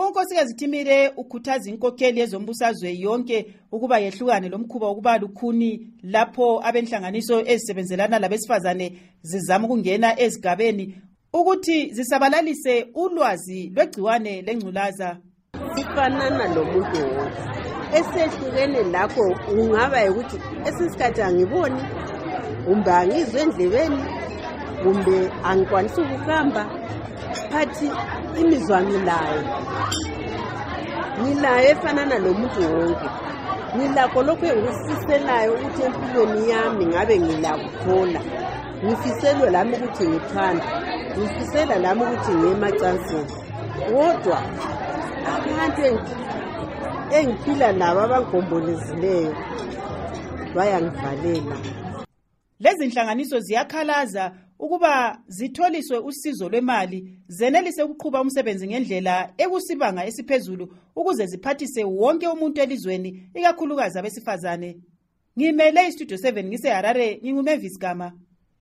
uNkosikazi Thimile ukhuthaza inkokheli yezombusazwe yonke ukuba yehlukane lomkhuba wokuba lukhuni lapho abenhlanganiso ezisebenzelana labesifazane zizama ukungena ezigabeni ukuthi zisabalalise ulwazi lwegciwane lengculaza. Sifanana lomuntu wonke esehlukene lakho ungaba ukuthi esisikhathi angiboni kumbe angizwe endlebeni kumbe angikwanisi ukuhamba phathi imizwa ngilayo efanana lomuntu wonke. Ngilakho lokho engifiselayo ukuthi empilweni yami ngabe ngilakuthola. Ngifiselwe lami ukuthi ngithanda, ngifisela lami ukuthi ngiyemacansini. Kodwa abantu engiphila nabo abangombolezileyo bayangivalela. Lezi nhlanganiso ziyakhalaza ukuba zitholiswe usizo lwemali zenelise ukuqhuba umsebenzi ngendlela ekusibanga esiphezulu ukuze ziphathise wonke umuntu elizweni ikakhulukazi abesifazane. Ngimele iStudio 7 ngise Harare, nginguMavis Gama.